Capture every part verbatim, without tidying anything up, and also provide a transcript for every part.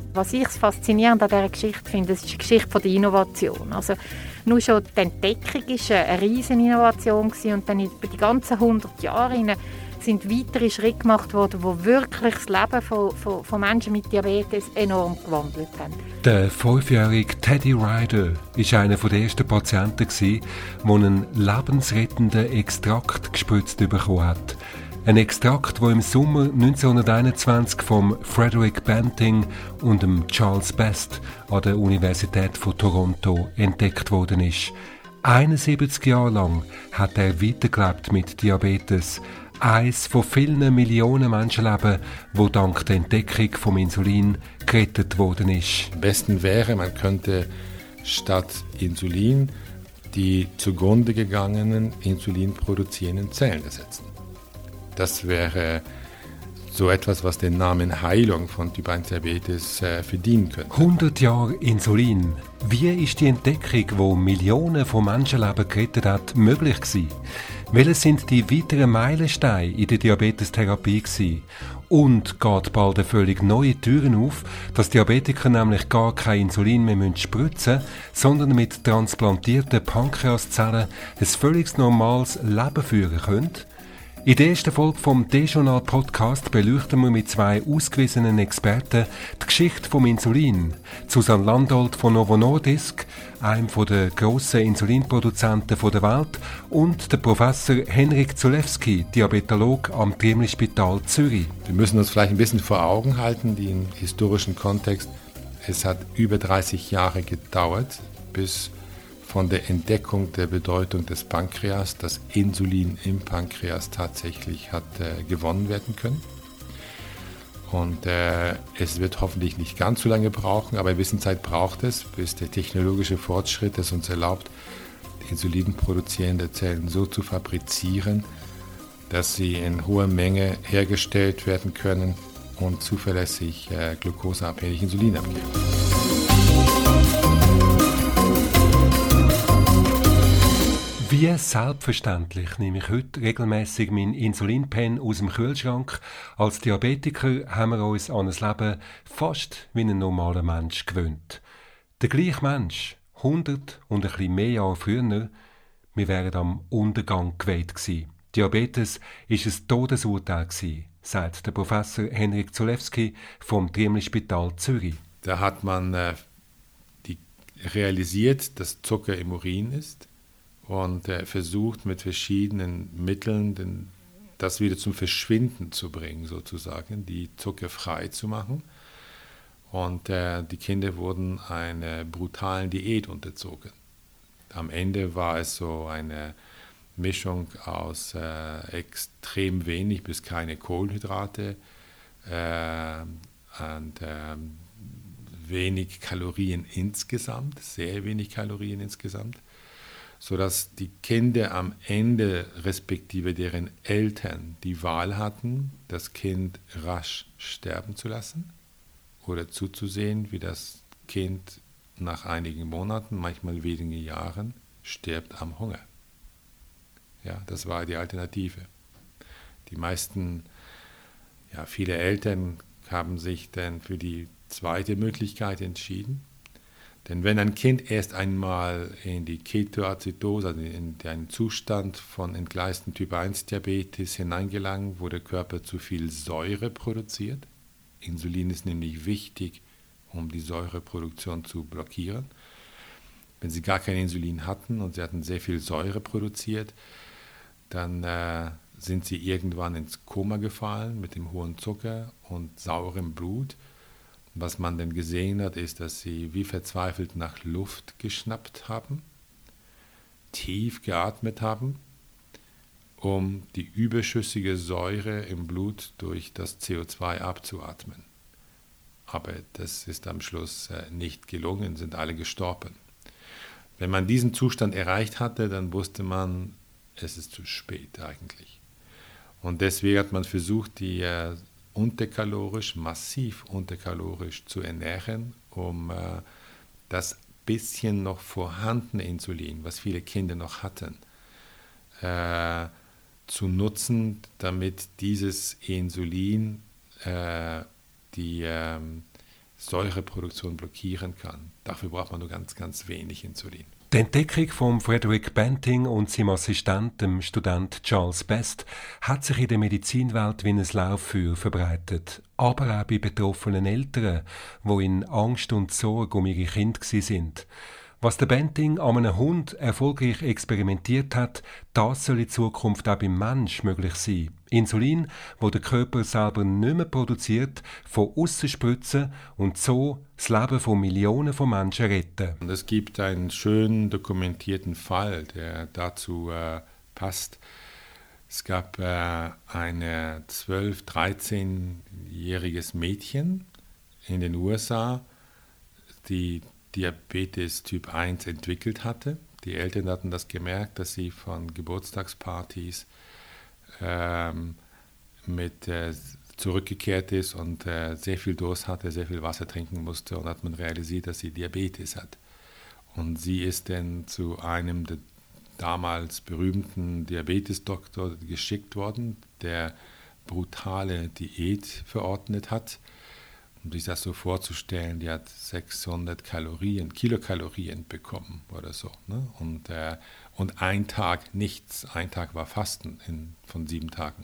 Was ich faszinierend an dieser Geschichte finde, das ist die Geschichte der Innovation. Also nur schon die Entdeckung war eine riesige Innovation und dann über die ganzen hundert Jahre hinein sind weitere Schritte gemacht worden, die wirklich das Leben von, von, von Menschen mit Diabetes enorm gewandelt haben. Der fünfjährige Teddy Ryder war einer der ersten Patienten, der einen lebensrettenden Extrakt gespritzt bekommen hat. Ein Extrakt, der im Sommer neunzehnhunderteinundzwanzig vom Frederick Banting und dem Charles Best an der Universität von Toronto entdeckt worden ist. einundsiebzig Jahre lang hat er weitergelebt mit Diabetes. Eines von vielen Millionen Menschenleben, wo dank der Entdeckung vom Insulin gerettet worden ist. Am besten wäre, man könnte statt Insulin die zugrunde gegangenen insulinproduzierenden Zellen ersetzen. Das wäre so etwas, was den Namen Heilung von Typ eins Diabetes äh, verdienen könnte. hundert Jahre Insulin. Wie ist die Entdeckung, die Millionen von Menschenleben gerettet hat, möglich gewesen? Welche sind die weiteren Meilensteine in der Diabetestherapie gewesen? Und geht bald eine völlig neue Türen auf, dass Diabetiker nämlich gar kein Insulin mehr spritzen müssen, sondern mit transplantierten Pankreaszellen ein völlig normales Leben führen können? In der ersten Folge vom D-Journal-Podcast beleuchten wir mit zwei ausgewiesenen Experten die Geschichte vom Insulin. Susanne Landolt von Novo Nordisk, einem der grossen Insulinproduzenten der Welt, und der Professor Henrik Zulewski, Diabetolog am Triemli-Spital Zürich. Wir müssen uns vielleicht ein bisschen vor Augen halten, den historischen Kontext. Es hat über dreißig Jahre gedauert, bis von der Entdeckung der Bedeutung des Pankreas, das Insulin im Pankreas tatsächlich hat äh, gewonnen werden können. Und äh, es wird hoffentlich nicht ganz so lange brauchen, aber eine gewisse Zeit braucht es, bis der technologische Fortschritt es uns erlaubt, insulinproduzierende Zellen so zu fabrizieren, dass sie in hoher Menge hergestellt werden können und zuverlässig äh, glukoseabhängig Insulin abgeben. Wie selbstverständlich nehme ich heute regelmäßig meinen Insulinpen aus dem Kühlschrank. Als Diabetiker haben wir uns an ein Leben fast wie ein normaler Mensch gewöhnt. Der gleiche Mensch, hundert und ein bisschen mehr Jahre früher, wir wären am Untergang geweiht gewesen. Diabetes war ein Todesurteil gewesen, sagt der Professor Henrik Zulewski vom Triemli-Spital Zürich. Da hat man äh, die realisiert, dass Zucker im Urin ist. Und äh, versucht mit verschiedenen Mitteln den, das wieder zum Verschwinden zu bringen, sozusagen, die Zucker frei zu machen. Und äh, die Kinder wurden einer brutalen Diät unterzogen. Am Ende war es so eine Mischung aus äh, extrem wenig bis keine Kohlenhydrate äh, und äh, wenig Kalorien insgesamt, sehr wenig Kalorien insgesamt, sodass die Kinder am Ende, respektive deren Eltern, die Wahl hatten, das Kind rasch sterben zu lassen oder zuzusehen, wie das Kind nach einigen Monaten, manchmal wenigen Jahren, stirbt am Hunger. Ja, das war die Alternative. Die meisten, ja, viele Eltern haben sich dann für die zweite Möglichkeit entschieden. Denn wenn ein Kind erst einmal in die Ketoazidose, also in einen Zustand von entgleisten Typ eins Diabetes hineingelangt, wo der Körper zu viel Säure produziert, Insulin ist nämlich wichtig, um die Säureproduktion zu blockieren. Wenn sie gar kein Insulin hatten und sie hatten sehr viel Säure produziert, dann äh, sind sie irgendwann ins Koma gefallen mit dem hohen Zucker und saurem Blut. Was man dann gesehen hat, ist, dass sie wie verzweifelt nach Luft geschnappt haben, tief geatmet haben, um die überschüssige Säure im Blut durch das C O zwei abzuatmen. Aber das ist am Schluss nicht gelungen, sind alle gestorben. Wenn man diesen Zustand erreicht hatte, dann wusste man, es ist zu spät eigentlich. Und deswegen hat man versucht, die unterkalorisch, massiv unterkalorisch zu ernähren, um äh, das bisschen noch vorhandene Insulin, was viele Kinder noch hatten, äh, zu nutzen, damit dieses Insulin äh, die äh, Säureproduktion blockieren kann. Dafür braucht man nur ganz, ganz wenig Insulin. Die Entdeckung von Frederick Banting und seinem Assistent, dem Student Charles Best, hat sich in der Medizinwelt wie ein Lauffeuer verbreitet. Aber auch bei betroffenen Eltern, die in Angst und Sorge um ihre Kinder waren. Was der Banting an einem Hund erfolgreich experimentiert hat, das soll in Zukunft auch beim Mensch möglich sein. Insulin, wo der Körper selber nicht mehr produziert, von aussen spritzen und so das Leben von Millionen von Menschen retten. Und es gibt einen schön dokumentierten Fall, der dazu äh, passt. Es gab äh, ein zwölf-, dreizehnjähriges Mädchen in den U S A, die Diabetes Typ eins entwickelt hatte. Die Eltern hatten das gemerkt, dass sie von Geburtstagspartys ähm, mit äh, zurückgekehrt ist und äh, sehr viel Durst hatte, sehr viel Wasser trinken musste, und hat man realisiert, dass sie Diabetes hat. Und sie ist dann zu einem der damals berühmten Diabetesdoktor geschickt worden, der brutale Diät verordnet hat. Um sich das so vorzustellen, die hat sechshundert Kalorien, Kilokalorien bekommen oder so. Ne? Und, äh, und ein Tag nichts. Ein Tag war Fasten in, von sieben Tagen.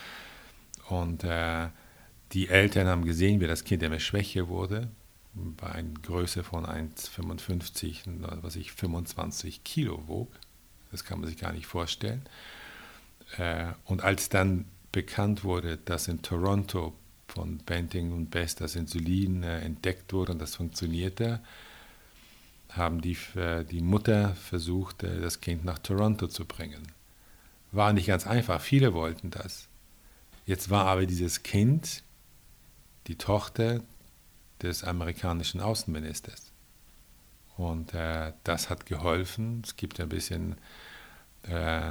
Und äh, die Eltern haben gesehen, wie das Kind immer schwächer wurde, bei einer Größe von eins Komma fünfundfünfzig, was ich fünfundzwanzig Kilo wog. Das kann man sich gar nicht vorstellen. Äh, und als dann bekannt wurde, dass in Toronto von Banting und Best das Insulin äh, entdeckt wurde und das funktionierte, haben die, äh, die Mutter versucht, äh, das Kind nach Toronto zu bringen. War nicht ganz einfach, viele wollten das. Jetzt war aber dieses Kind die Tochter des amerikanischen Außenministers. Und äh, das hat geholfen. Es gibt ein bisschen äh,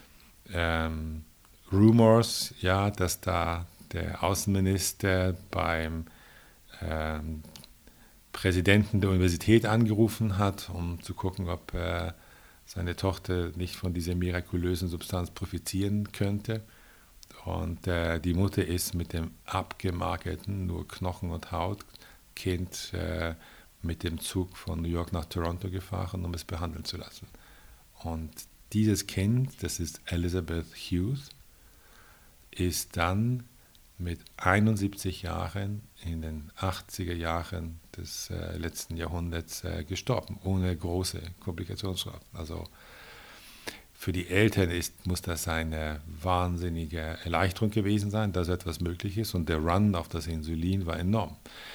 ähm, Rumors, ja, dass da der Außenminister beim ähm, Präsidenten der Universität angerufen hat, um zu gucken, ob äh, seine Tochter nicht von dieser mirakulösen Substanz profitieren könnte. Und äh, die Mutter ist mit dem abgemagerten, nur Knochen und Haut Kind äh, mit dem Zug von New York nach Toronto gefahren, um es behandeln zu lassen. Und dieses Kind, das ist Elizabeth Hughes, ist dann mit einundsiebzig Jahren in den achtziger Jahren des äh, letzten Jahrhunderts äh, gestorben, ohne große Komplikationsraten. Also für die Eltern ist, muss das eine wahnsinnige Erleichterung gewesen sein, dass etwas möglich ist, und der Run auf das Insulin war enorm.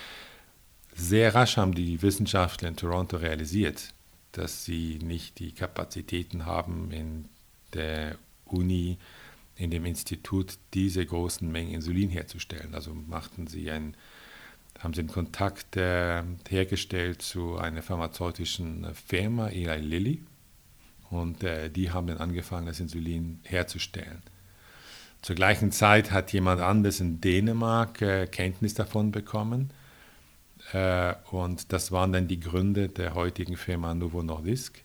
Sehr rasch haben die Wissenschaftler in Toronto realisiert, dass sie nicht die Kapazitäten haben, in der Uni, in dem Institut diese großen Mengen Insulin herzustellen. Also machten sie ein, haben sie einen Kontakt äh, hergestellt zu einer pharmazeutischen Firma, Eli Lilly, und äh, die haben dann angefangen, das Insulin herzustellen. Zur gleichen Zeit hat jemand anderes in Dänemark äh, Kenntnis davon bekommen, äh, und das waren dann die Gründer der heutigen Firma Novo Nordisk,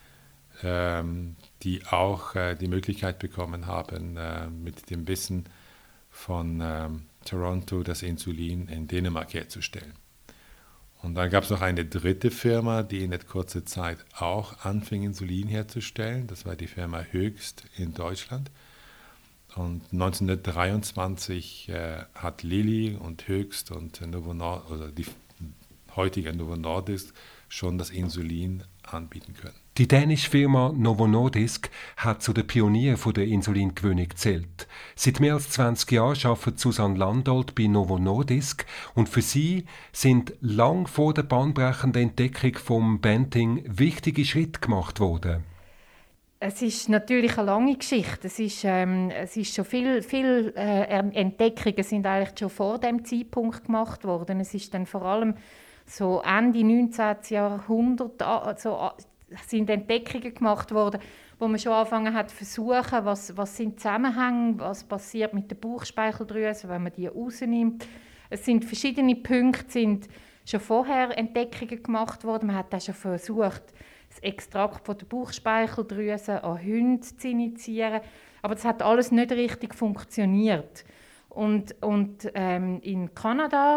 ähm, die auch äh, die Möglichkeit bekommen haben, äh, mit dem Wissen von ähm, Toronto das Insulin in Dänemark herzustellen. Und dann gab es noch eine dritte Firma, die in der kurzen Zeit auch anfing, Insulin herzustellen. Das war die Firma Höchst in Deutschland. Und neunzehnhundertdreiundzwanzig äh, hat Lilly und Höchst und Novo Nord, oder die heutige Novo Nordisk schon das Insulin anbieten können. Die dänische Firma Novo Nordisk hat zu den Pionieren der Insulingewinnung gezählt. Seit mehr als zwanzig Jahren arbeitet Susanne Landolt bei Novo Nordisk, und für sie sind lang vor der bahnbrechenden Entdeckung vom Banting wichtige Schritte gemacht worden. Es ist natürlich eine lange Geschichte. Es ist, ähm, es ist schon viel, viel äh, Entdeckungen sind eigentlich schon vor dem Zeitpunkt gemacht worden. Es ist dann vor allem so Ende neunzehnten. Jahrhundert so, sind Entdeckungen gemacht worden, wo man schon angefangen hat zu versuchen, was, was sind Zusammenhänge, was passiert mit der Bauchspeicheldrüse, wenn man die rausnimmt. Es sind verschiedene Punkte, sind schon vorher Entdeckungen gemacht worden. Man hat auch schon versucht, das Extrakt von der Bauchspeicheldrüse an Hunden zu initiieren, aber das hat alles nicht richtig funktioniert. Und, und ähm, in Kanada,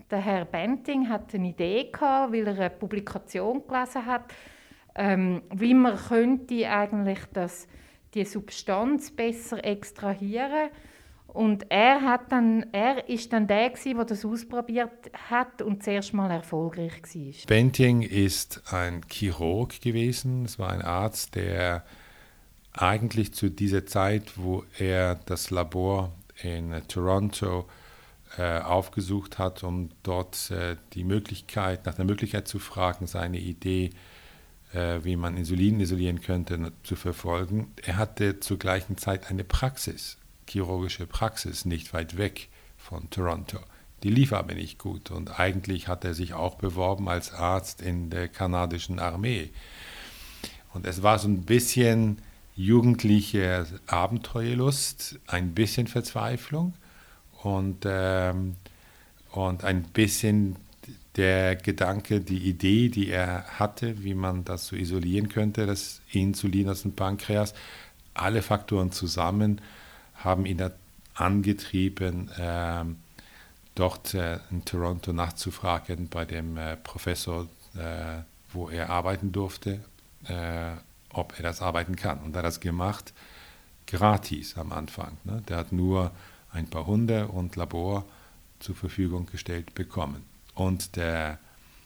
der Herr Banting hat eine Idee gehabt, weil er eine Publikation gelesen hat, ähm, wie man könnte eigentlich das, die Substanz besser extrahieren. Und er hat dann, er ist dann der gewesen, der das ausprobiert hat und zuerst mal erfolgreich war. Banting ist ein Chirurg gewesen. Es war ein Arzt, der eigentlich zu dieser Zeit, wo er das Labor in Toronto äh, aufgesucht hat, um dort äh, die Möglichkeit, nach der Möglichkeit zu fragen, seine Idee, äh, wie man Insulin isolieren könnte, zu verfolgen. Er hatte zur gleichen Zeit eine Praxis, chirurgische Praxis, nicht weit weg von Toronto. Die lief aber nicht gut und eigentlich hat er sich auch beworben als Arzt in der kanadischen Armee. Und es war so ein bisschen jugendliche Abenteuerlust, ein bisschen Verzweiflung und, ähm, und ein bisschen der Gedanke, die Idee, die er hatte, wie man das so isolieren könnte, das Insulin aus dem Pankreas. Alle Faktoren zusammen haben ihn angetrieben, ähm, dort äh, in Toronto nachzufragen bei dem äh, Professor, äh, wo er arbeiten durfte, äh, ob er das arbeiten kann. Und er hat das gemacht, gratis am Anfang. Ne? Der hat nur ein paar Hunde und Labor zur Verfügung gestellt bekommen. Und der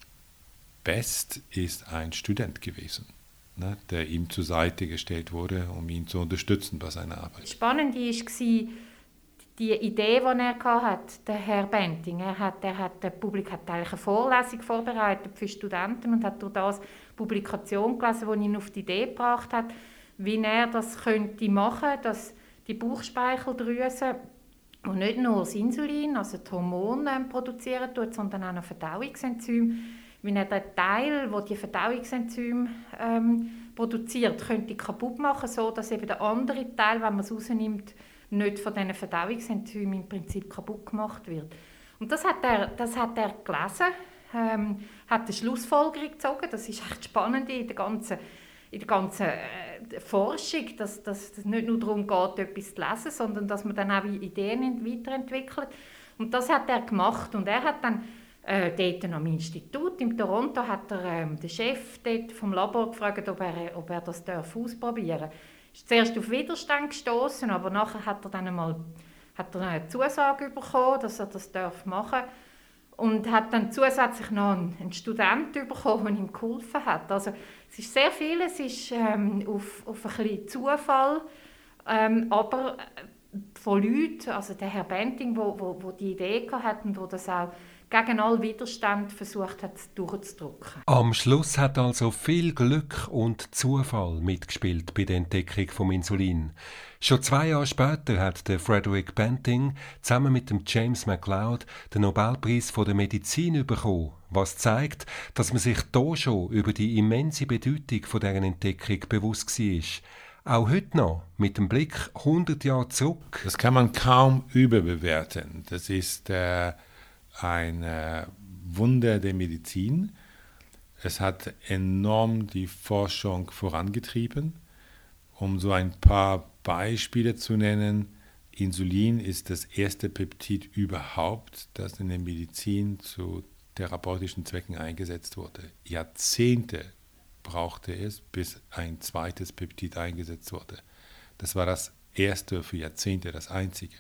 Best ist ein Student gewesen, ne? Der ihm zur Seite gestellt wurde, um ihn zu unterstützen bei seiner Arbeit. Spannend war die Idee, die er hatte, der Herr Banting. Er hat, er hat, der Publik hat eigentlich eine Vorlesung vorbereitet für Studenten und hat durch das eine Publikation gelesen, die ihn auf die Idee gebracht hat, wie er das könnte machen, dass die Bauchspeicheldrüse, die nicht nur das Insulin, also die Hormone produzieren tut, sondern auch noch Verdauungsenzyme, wie er den Teil, wo die Verdauungsenzyme ähm, produziert, könnte kaputt machen, so dass eben der andere Teil, wenn man es rausnimmt, nicht von diesen Verdauungsenzymen im Prinzip kaputt gemacht wird. Und das hat er, das hat er gelesen, ähm, hat eine Schlussfolgerung gezogen. Das ist echt spannend in der ganzen, in der ganzen äh, Forschung, dass, dass es nicht nur darum geht, etwas zu lesen, sondern dass man dann auch Ideen weiterentwickelt. Und das hat er gemacht. Und er hat dann äh, dort am Institut in Toronto hat er, ähm, den Chef dort vom Labor gefragt, ob er, ob er das ausprobieren darf. Er ist zuerst auf Widerstand gestoßen, aber nachher hat er dann einmal hat er eine Zusage bekommen, dass er das machen darf. Und hat dann zusätzlich noch einen, einen Studenten bekommen, der ihm geholfen hat. Also es ist sehr viel, es ist ähm, auf, auf ein bisschen Zufall, ähm, aber von Leuten, also der Herr Banting, wo, wo, wo die Idee hatte und wo das auch gegen all Widerstand versucht hat, durchzudrücken. Am Schluss hat also viel Glück und Zufall mitgespielt bei der Entdeckung vom Insulin. Schon zwei Jahre später hat der Frederick Banting zusammen mit dem James MacLeod den Nobelpreis von der Medizin bekommen, was zeigt, dass man sich hier schon über die immense Bedeutung von deren Entdeckung bewusst war. Auch heute noch, mit dem Blick hundert Jahre zurück. Das kann man kaum überbewerten. Das ist äh, ein äh, Wunder der Medizin. Es hat enorm die Forschung vorangetrieben. Um so ein paar Beispiele zu nennen, Insulin ist das erste Peptid überhaupt, das in der Medizin zu therapeutischen Zwecken eingesetzt wurde. Jahrzehnte brauchte es, bis ein zweites Peptid eingesetzt wurde. Das war das erste für Jahrzehnte, das einzige.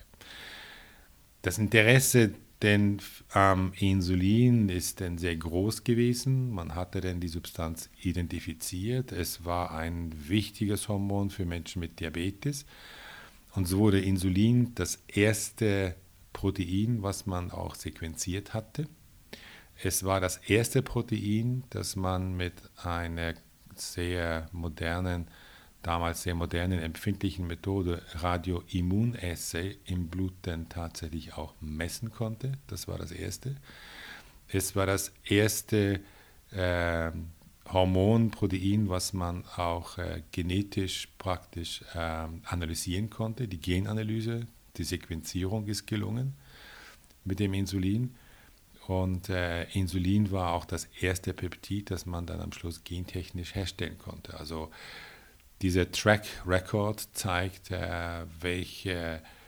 Das Interesse denn am Insulin ist dann sehr groß gewesen. Man hatte dann die Substanz identifiziert. Es war ein wichtiges Hormon für Menschen mit Diabetes. Und so wurde Insulin das erste Protein, was man auch sequenziert hatte. Es war das erste Protein, das man mit einer sehr modernen, damals sehr modernen, empfindlichen Methode Radioimmunassay im Blut dann tatsächlich auch messen konnte. Das war das erste. Es war das erste äh, Hormonprotein, was man auch äh, genetisch praktisch äh, analysieren konnte. Die Genanalyse, die Sequenzierung ist gelungen mit dem Insulin. Und äh, Insulin war auch das erste Peptid, das man dann am Schluss gentechnisch herstellen konnte. Also dieser Track Record zeigt, äh, welche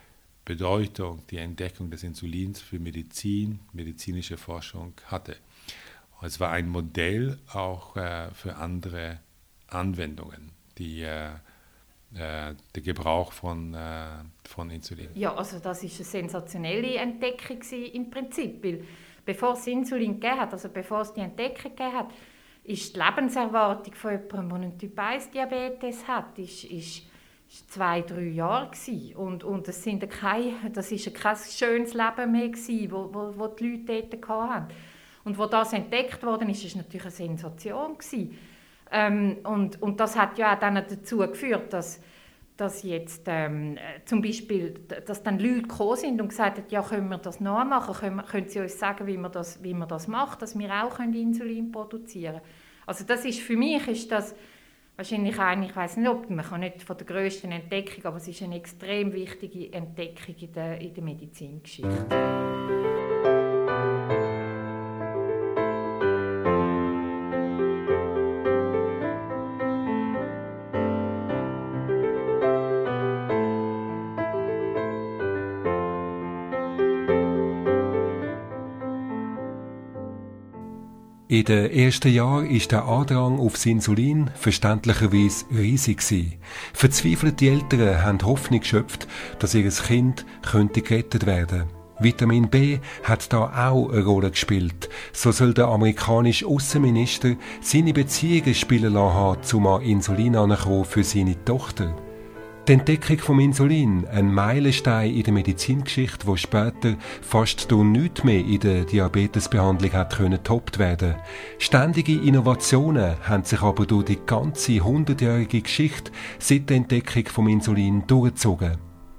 Bedeutung die Entdeckung des Insulins für Medizin, medizinische Forschung hatte. Und es war ein Modell auch äh, für andere Anwendungen, die, äh, äh, der Gebrauch von, äh, von Insulin. Ja, also das ist eine sensationelle Entdeckung im Prinzip, weil bevor es Insulin gegeben hat, also bevor es die Entdeckung gegeben hat, ist die Lebenserwartung von jemandem, der einen Typ eins Diabetes hat, ist, ist, ist zwei, drei Jahre gewesen. Und, und das sind kein, das ist kein schönes Leben mehr gewesen, wo, wo, wo die Leute dort hatten. Und wo das entdeckt wurde, ist es natürlich eine Sensation gewesen. Ähm, und, und das hat ja auch dann dazu geführt, dass, dass jetzt ähm, zum Beispiel, dass dann Leute gekommen sind und gesagt haben, ja, können wir das nachmachen, können, können Sie uns sagen, wie man das, wie man das macht, dass wir auch Insulin produzieren können. Also das ist, für mich ist das wahrscheinlich eine, ich weiss nicht, ob, man kann nicht von der grössten Entdeckung, aber es ist eine extrem wichtige Entdeckung in der, in der Medizingeschichte. In den ersten Jahren war der Andrang aufs Insulin verständlicherweise riesig. Verzweifelte Eltern haben Hoffnung geschöpft, dass ihr Kind könnte gerettet werden könnte. Vitamin B hat da auch eine Rolle gespielt. So soll der amerikanische Außenminister seine Beziehungen spielen lassen haben, um an Insulin heranzukommen für seine Tochter. Die Entdeckung vom Insulin, ein Meilenstein in der Medizingeschichte, wo später fast durch nichts mehr in der Diabetesbehandlung hat können getoppt werden. Ständige Innovationen haben sich aber durch die ganze hundertjährige Geschichte seit der Entdeckung vom Insulin durchgezogen.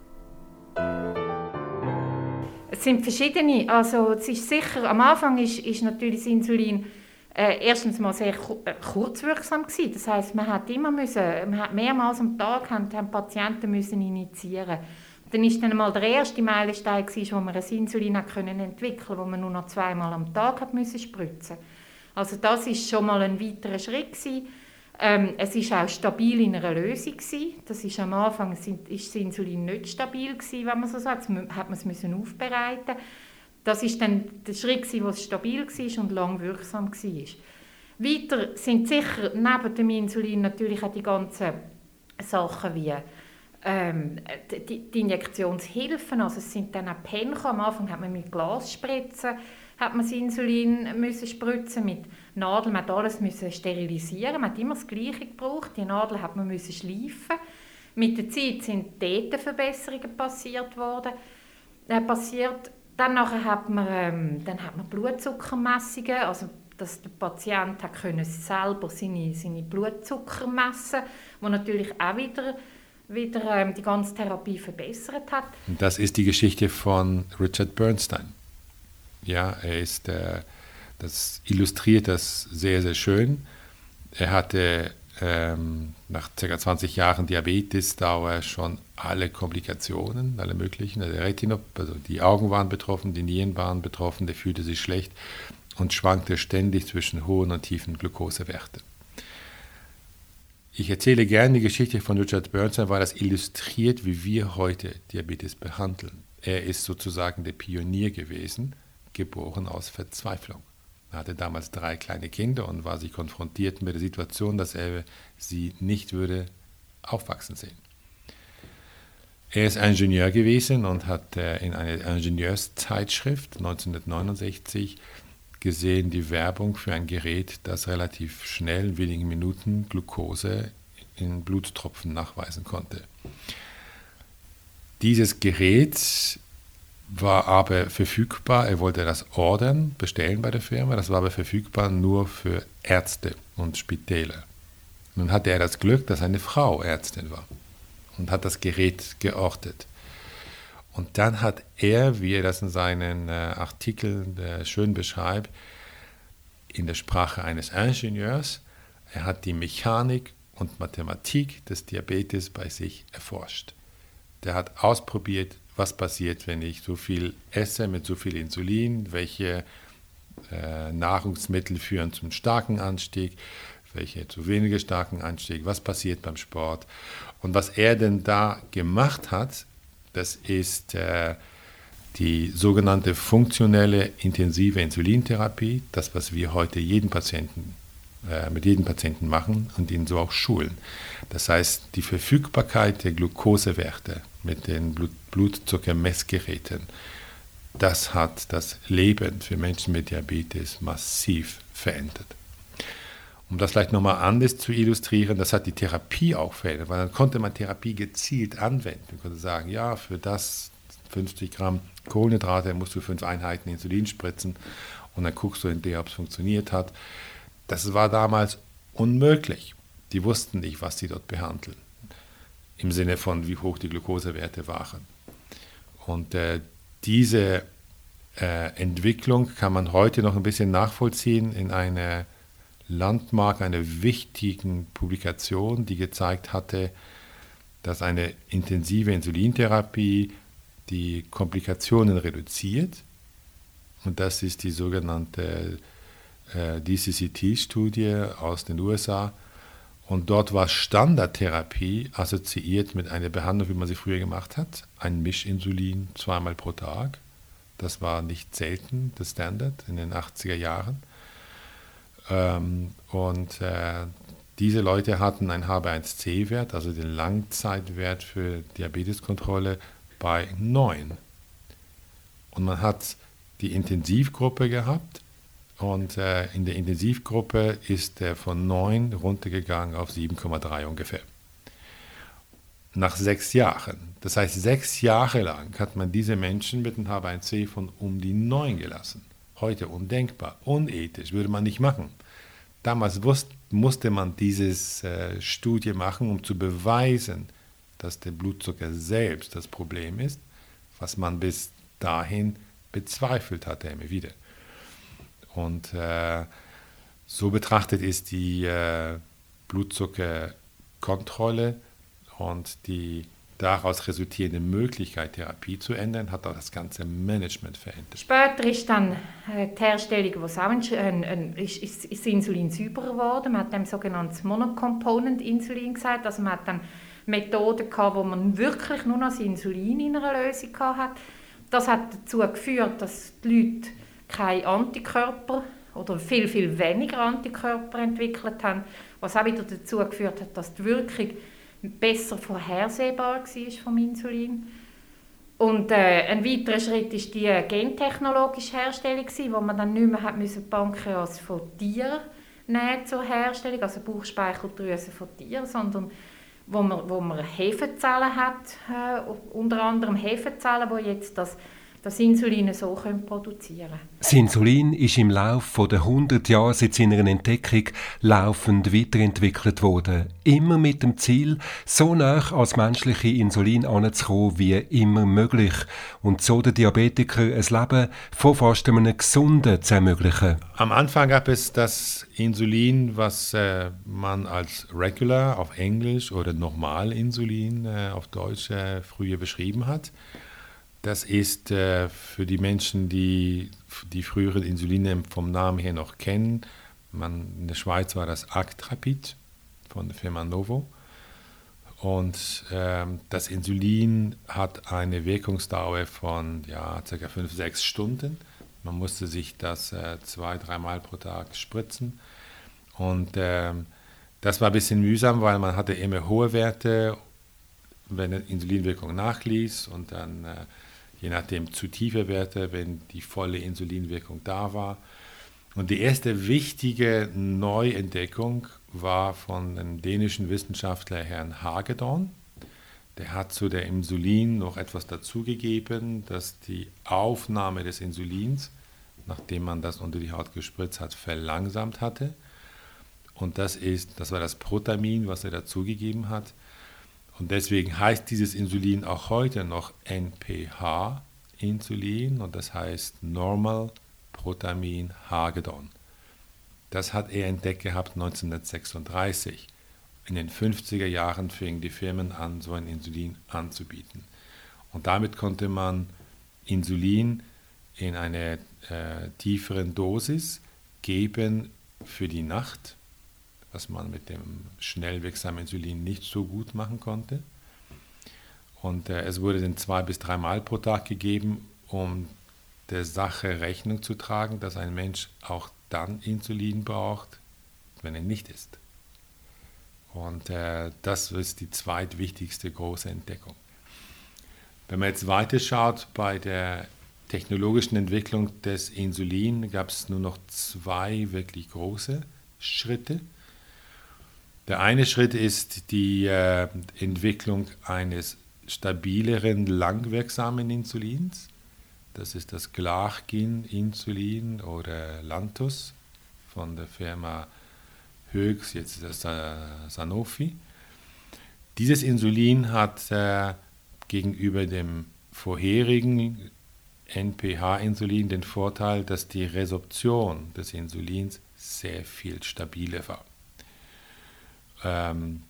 Es sind verschiedene, also es ist sicher, am Anfang ist, ist natürlich das Insulin Äh, erstens mal sehr kurzwirksam gewesen. Das heisst, man hat immer müssen, man hat mehrmals am Tag haben, haben Patienten müssen initiieren. Dann ist dann mal der erste Meilenstein gewesen, wo man ein Insulin hat können entwickeln, wo man nur noch zweimal am Tag hat müssen spritzen. Also das ist schon mal ein weiterer Schritt gewesen. Ähm, es ist auch stabil in einer Lösung gewesen. Das ist am Anfang ist das Insulin nicht stabil gewesen, wenn man so sagt. Das hat man es müssen aufbereiten. Das war dann der Schritt, wo es stabil war und lang wirksam war. Weiter sind sicher neben dem Insulin natürlich auch die ganzen Sachen wie ähm, die, die Injektionshilfen. Also es sind dann auch Pen. Am Anfang hat man mit Glasspritzen hat man das Insulin müssen spritzen, mit Nadeln. Man hat alles müssen sterilisieren. Man hat immer das Gleiche gebraucht. Die Nadeln hat man müssen schleifen. Mit der Zeit sind Datenverbesserungen passiert worden. Äh, passiert. Dann nachher hat man, ähm, dann hat man Blutzuckermessungen, also dass der Patient hat können selber seine, seine Blutzucker messen, was natürlich auch wieder, wieder ähm, die ganze Therapie verbessert hat. Das ist die Geschichte von Richard Bernstein. Ja, er ist, äh, das illustriert das sehr, sehr schön. Er hatte ähm, nach ca. zwanzig Jahren Diabetes Dauer schon alle Komplikationen, alle möglichen. Also, Retinop, also die Augen waren betroffen, die Nieren waren betroffen, der fühlte sich schlecht und schwankte ständig zwischen hohen und tiefen Glukosewerten. Ich erzähle gerne die Geschichte von Richard Bernstein, weil das illustriert, wie wir heute Diabetes behandeln. Er ist sozusagen der Pionier gewesen, geboren aus Verzweiflung. Er hatte damals drei kleine Kinder und war sich konfrontiert mit der Situation, dass er sie nicht würde aufwachsen sehen. Er ist Ingenieur gewesen und hat in einer Ingenieurszeitschrift neunzehnhundertneunundsechzig gesehen die Werbung für ein Gerät, das relativ schnell in wenigen Minuten Glucose in Bluttropfen nachweisen konnte. Dieses Gerät war aber verfügbar, er wollte das ordern, bestellen bei der Firma, das war aber verfügbar nur für Ärzte und Spitäler. Nun hatte er das Glück, dass eine Frau Ärztin war und hat das Gerät geortet. Und dann hat er, wie er das in seinen äh, Artikeln äh, schön beschreibt, in der Sprache eines Ingenieurs, er hat die Mechanik und Mathematik des Diabetes bei sich erforscht. Der hat ausprobiert, was passiert, wenn ich so viel esse mit so viel Insulin, welche äh, Nahrungsmittel führen zum starken Anstieg, welche zu weniger starken Anstieg, was passiert beim Sport. Und was er denn da gemacht hat, Das ist äh, die sogenannte funktionelle intensive Insulintherapie, das, was wir heute jeden Patienten, äh, mit jedem Patienten machen und ihn so auch schulen. Das heißt, die Verfügbarkeit der Glukosewerte mit den Blut Blutzuckermessgeräten, das hat das Leben für Menschen mit Diabetes massiv verändert. Um das vielleicht nochmal anders zu illustrieren, das hat die Therapie auch verändert, weil dann konnte man Therapie gezielt anwenden. Man konnte sagen, ja, für das fünfzig Gramm Kohlenhydrate musst du fünf Einheiten Insulin spritzen und dann guckst du in der, ob es funktioniert hat. Das war damals unmöglich. Die wussten nicht, was sie dort behandeln, im Sinne von, wie hoch die Glukosewerte waren. Und äh, diese äh, Entwicklung kann man heute noch ein bisschen nachvollziehen in einer Landmark, einer wichtigen Publikation, die gezeigt hatte, dass eine intensive Insulintherapie die Komplikationen reduziert. Und das ist die sogenannte äh, D C C T-Studie aus den U S A. Und dort war Standardtherapie assoziiert mit einer Behandlung, wie man sie früher gemacht hat, ein Mischinsulin zweimal pro Tag. Das war nicht selten, das Standard in den achtziger Jahren. Ähm, und äh, diese Leute hatten einen H b A eins C Wert, also den Langzeitwert für Diabeteskontrolle, bei neun. Und man hat die Intensivgruppe gehabt und äh, in der Intensivgruppe ist er von neun runtergegangen auf sieben Komma drei ungefähr. Nach sechs Jahren. Das heißt, sechs Jahre lang hat man diese Menschen mit einem H b A eins C von um die neun gelassen. Heute undenkbar, unethisch, würde man nicht machen. Damals wusste, musste man diese äh, Studie machen, um zu beweisen, dass der Blutzucker selbst das Problem ist, was man bis dahin bezweifelt hatte immer wieder. Und äh, so betrachtet ist die äh, Blutzuckerkontrolle und die daraus resultierende Möglichkeit, Therapie zu ändern, hat auch das ganze Management verändert. Später ist dann äh, die Herstellung, wo es auch ein, ein, ein, ist, ist, ist das Insulin sauberer geworden. Man hat dem sogenanntes Monocomponent-Insulin gesagt. Also man hat dann Methoden gehabt, wo man wirklich nur noch das Insulin in einer Lösung hatte. Das hat dazu geführt, dass die Leute keine Antikörper oder viel, viel weniger Antikörper entwickelt haben, was auch wieder dazu geführt hat, dass die Wirkung besser vorhersehbar war vom Insulin. Und äh, ein weiterer Schritt war die gentechnologische Herstellung, wo man dann nicht mehr hat müssen Pankreas von Tieren nehmen zur Herstellung, also Bauchspeicheldrüse von Tieren, sondern wo man, wo man Hefezellen hat, äh, unter anderem Hefezellen, die jetzt das, das Insulin so können produzieren können. Das Insulin ist im Laufe der hundert Jahre seit seiner Entdeckung laufend weiterentwickelt worden. Immer mit dem Ziel, so nah ans menschliche Insulin heranzukommen wie immer möglich und so den Diabetiker ein Leben von fast einem Gesunden zu ermöglichen. Am Anfang gab es das Insulin, was äh, man als Regular auf Englisch oder Normalinsulin äh, auf Deutsch äh, früher beschrieben hat. Das ist äh, für die Menschen, die die früheren Insuline vom Namen her noch kennen. Man, in der Schweiz war das Actrapid von der Firma Novo. Und ähm, das Insulin hat eine Wirkungsdauer von ja, ca. fünf bis sechs Stunden. Man musste sich das äh, zwei, dreimal pro Tag spritzen. Und ähm, das war ein bisschen mühsam, weil man hatte immer hohe Werte, wenn die Insulinwirkung nachließ und dann äh, je nachdem zu tiefe Werte, wenn die volle Insulinwirkung da war. Und die erste wichtige Neuentdeckung war von dem dänischen Wissenschaftler Herrn Hagedorn. Der hat zu der Insulin noch etwas dazugegeben, dass die Aufnahme des Insulins, nachdem man das unter die Haut gespritzt hat, verlangsamt hatte. Und das ist, das war das Protamin, was er dazugegeben hat. Und deswegen heißt dieses Insulin auch heute noch N P H-Insulin und das heißt Normal Protamin Hagedorn. Das hat er entdeckt gehabt neunzehnhundertsechsunddreißig. In den fünfziger Jahren fingen die Firmen an, so ein Insulin anzubieten. Und damit konnte man Insulin in einer äh, tieferen Dosis geben für die Nacht, was man mit dem schnell wirksamen Insulin nicht so gut machen konnte. Und äh, es wurde dann zwei bis dreimal pro Tag gegeben, um der Sache Rechnung zu tragen, dass ein Mensch auch dann Insulin braucht, wenn er nicht isst. Und äh, das ist die zweitwichtigste große Entdeckung. Wenn man jetzt weiterschaut, bei der technologischen Entwicklung des Insulin gab es nur noch zwei wirklich große Schritte. Der eine Schritt ist die äh, Entwicklung eines stabileren, langwirksamen Insulins. Das ist das Glargin-Insulin oder Lantus von der Firma Höchst, jetzt ist das Sanofi. Dieses Insulin hat äh, gegenüber dem vorherigen N P H-Insulin den Vorteil, dass die Resorption des Insulins sehr viel stabiler war. Ähm,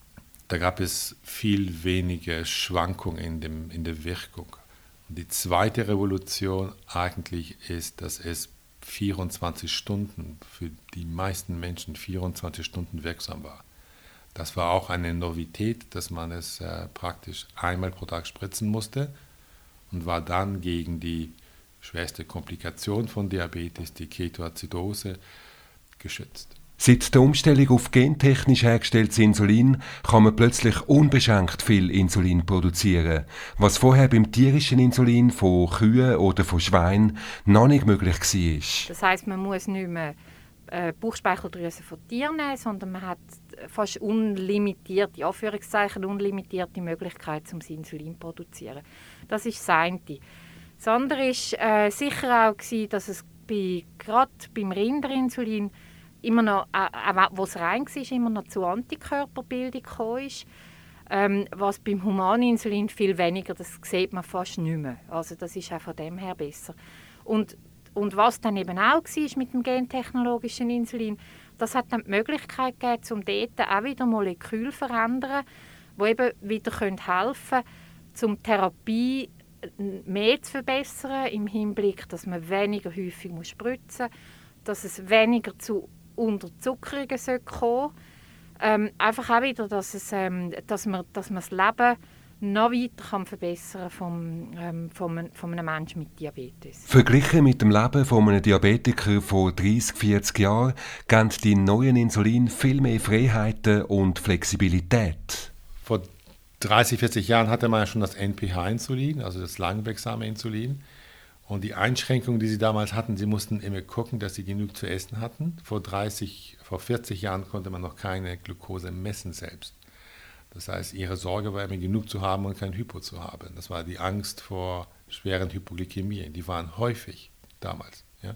da gab es viel weniger Schwankungen in, dem, in der Wirkung. Und die zweite Revolution eigentlich ist, dass es vierundzwanzig Stunden, für die meisten Menschen vierundzwanzig Stunden wirksam war. Das war auch eine Novität, dass man es äh, praktisch einmal pro Tag spritzen musste und war dann gegen die schwerste Komplikation von Diabetes, die Ketoazidose, geschützt. Seit der Umstellung auf gentechnisch hergestelltes Insulin kann man plötzlich unbeschränkt viel Insulin produzieren, was vorher beim tierischen Insulin von Kühen oder von Schweinen noch nicht möglich war. Das heisst, man muss nicht mehr äh, Bauchspeicheldrüse von Tieren nehmen, sondern man hat fast unlimitierte, Anführungszeichen, unlimitierte Möglichkeit, um das Insulin zu produzieren. Das ist das eine. Das andere war äh, sicher auch, gewesen, dass es bei, gerade beim Rinderinsulin immer noch, auch wo es rein war, immer noch zu Antikörperbildung gekommen ist. Ähm, was beim Humaninsulin viel weniger, das sieht man fast nicht mehr. Also das ist auch von dem her besser. Und, und was dann eben auch war mit dem gentechnologischen Insulin, das hat dann die Möglichkeit gegeben, um dort auch wieder Moleküle zu verändern, die eben wieder helfen können, um die Therapie mehr zu verbessern, im Hinblick, dass man weniger häufig spritzen muss, dass es weniger zu Unterzuckerungen kommen soll. Ähm, einfach auch wieder, dass, es, ähm, dass, man, dass man das Leben noch weiter kann verbessern kann vom, ähm, von, von einem Menschen mit Diabetes. Verglichen mit dem Leben von einem Diabetiker vor dreißig, vierzig Jahren geben die neuen Insulin viel mehr Freiheiten und Flexibilität. Vor dreißig, vierzig Jahren hatte man ja schon das N P H-Insulin, also das langwirksame Insulin. Und die Einschränkungen, die sie damals hatten, sie mussten immer gucken, dass sie genug zu essen hatten. Vor dreißig, vor vierzig Jahren konnte man noch keine Glucose messen selbst. Das heißt, ihre Sorge war immer, genug zu haben und kein Hypo zu haben. Das war die Angst vor schweren Hypoglykämien. Die waren häufig damals. Ja?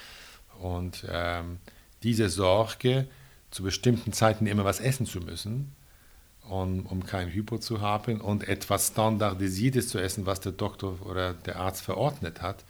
Und ähm, diese Sorge, zu bestimmten Zeiten immer was essen zu müssen, Um, um kein Hypo zu haben und etwas Standardisiertes zu essen, was der Doktor oder der Arzt verordnet hat,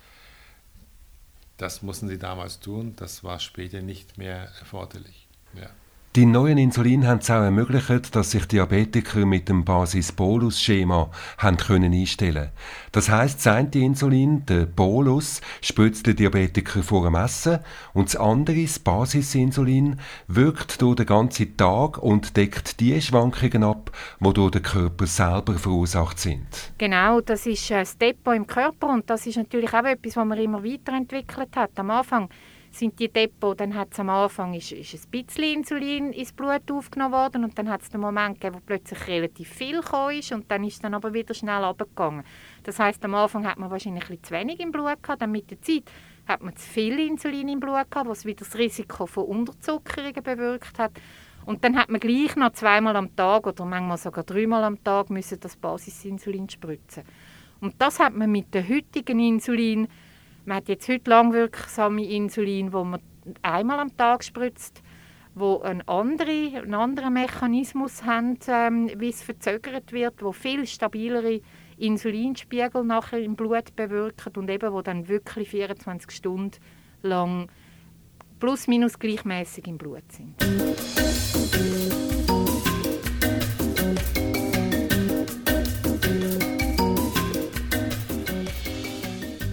das mussten sie damals tun. Das war später nicht mehr erforderlich. Ja. Die neuen Insulin haben es auch ermöglicht, dass sich Diabetiker mit dem Basis-Bolus-Schema haben können einstellen. Das heisst, das eine Insulin, der Bolus, spritzt den Diabetiker vor dem Essen und das andere, das Basisinsulin, wirkt durch den ganzen Tag und deckt die Schwankungen ab, die durch den Körper selber verursacht sind. Genau, das ist das Depot im Körper und das ist natürlich auch etwas, was man immer weiterentwickelt hat. Am Anfang sind die Depots, dann hat es am Anfang ist, ist ein bisschen Insulin ins Blut aufgenommen worden und dann hat es den Moment gegeben, wo plötzlich relativ viel gekommen ist und dann ist es dann aber wieder schnell runtergegangen. Das heisst, am Anfang hat man wahrscheinlich ein bisschen zu wenig im Blut gehabt, dann mit der Zeit hat man zu viel Insulin im Blut gehabt, was wieder das Risiko von Unterzuckerungen bewirkt hat. Und dann hat man gleich noch zweimal am Tag oder manchmal sogar dreimal am Tag müssen das Basisinsulin spritzen. Und das hat man mit dem heutigen Insulin. Man hat jetzt heute langwirksame Insulin, wo man einmal am Tag spritzt, wo einen anderen, einen anderen Mechanismus haben, ähm, wie es verzögert wird, wo viel stabilere Insulinspiegel nachher im Blut bewirken und eben, wo dann wirklich vierundzwanzig Stunden lang plus minus gleichmäßig im Blut sind.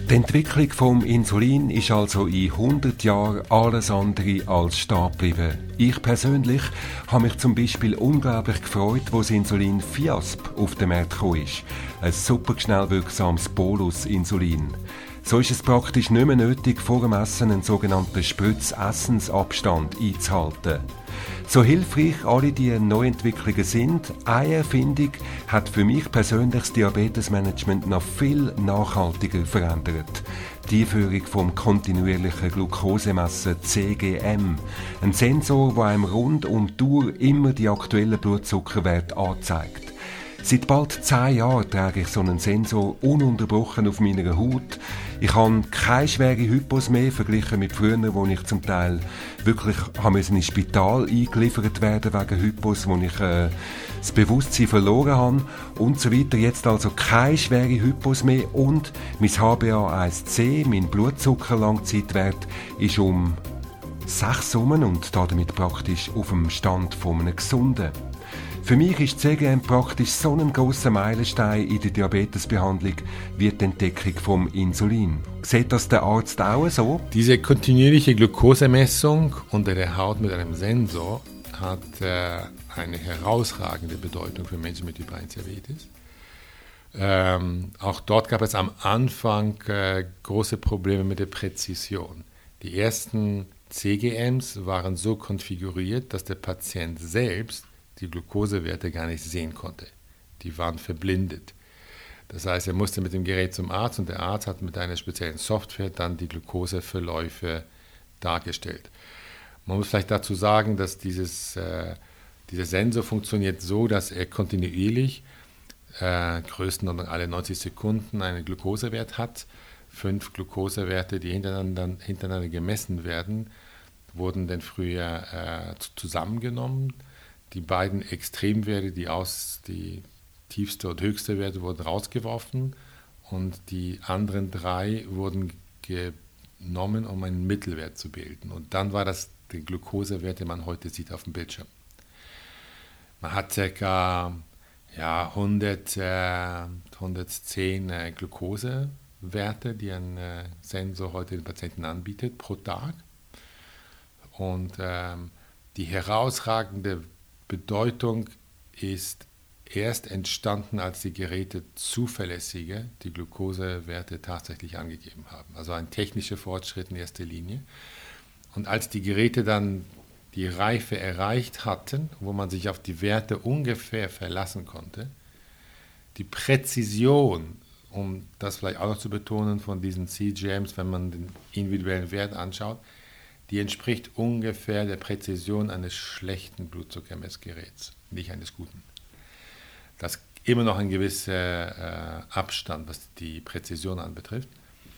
Die Entwicklung vom Insulin ist also in hundert Jahren alles andere als stehen geblieben. Ich persönlich habe mich zum Beispiel unglaublich gefreut, wo das Insulin Fiasp auf den Markt gekommen ist. Ein super schnell wirksames Bolus-Insulin. So ist es praktisch nicht mehr nötig, vor dem Essen einen sogenannten Spritz-Essensabstand einzuhalten. So hilfreich alle diese Neuentwicklungen sind, eine Erfindung hat für mich persönlich das Diabetesmanagement noch viel nachhaltiger verändert. Die Einführung vom kontinuierlichen Glukosemessen C G M. Ein Sensor, der einem rund um die Uhr immer die aktuellen Blutzuckerwerte anzeigt. Seit bald zehn Jahren trage ich so einen Sensor ununterbrochen auf meiner Haut. Ich habe keine schwere Hypos mehr, verglichen mit früher, wo ich zum Teil wirklich ins Spital eingeliefert werden wegen Hypos, wo ich äh, das Bewusstsein verloren habe und so weiter. Jetzt also keine schwere Hypos mehr und mein H b A eins C, mein Blutzuckerlangzeitwert, ist um sechs rum und damit praktisch auf dem Stand von einem Gesunden. Für mich ist C G M praktisch so ein grosser Meilenstein in der Diabetesbehandlung wie die Entdeckung vom Insulin. Sieht das der Arzt auch so? Diese kontinuierliche Glukosemessung unter der Haut mit einem Sensor hat äh, eine herausragende Bedeutung für Menschen mit Typ eins Diabetes. Ähm, auch dort gab es am Anfang äh, große Probleme mit der Präzision. Die ersten C G Ms waren so konfiguriert, dass der Patient selbst die Glukosewerte gar nicht sehen konnte. Die waren verblindet. Das heißt, er musste mit dem Gerät zum Arzt und der Arzt hat mit einer speziellen Software dann die Glukoseverläufe dargestellt. Man muss vielleicht dazu sagen, dass dieses, äh, dieser Sensor funktioniert so, dass er kontinuierlich äh, größtenteils alle neunzig Sekunden einen Glukosewert hat. Fünf Glukosewerte, die hintereinander, hintereinander gemessen werden, wurden dann früher äh, zusammengenommen. Die beiden Extremwerte, die, aus, die tiefste und höchste Werte, wurden rausgeworfen und die anderen drei wurden genommen, um einen Mittelwert zu bilden. Und dann war das der Glukosewert, den man heute sieht auf dem Bildschirm. Man hat ca. Ja, hundert, äh, hundertzehn äh, Glukosewerte, die ein äh, Sensor heute den Patienten anbietet, pro Tag. Und ähm, die herausragende Bedeutung ist erst entstanden, als die Geräte zuverlässige die Glukosewerte tatsächlich angegeben haben. Also ein technischer Fortschritt in erster Linie. Und als die Geräte dann die Reife erreicht hatten, wo man sich auf die Werte ungefähr verlassen konnte, die Präzision, um das vielleicht auch noch zu betonen von diesen C G Ms, wenn man den individuellen Wert anschaut, die entspricht ungefähr der Präzision eines schlechten Blutzuckermessgeräts, nicht eines guten. Das ist immer noch ein gewisser äh, Abstand, was die Präzision anbetrifft.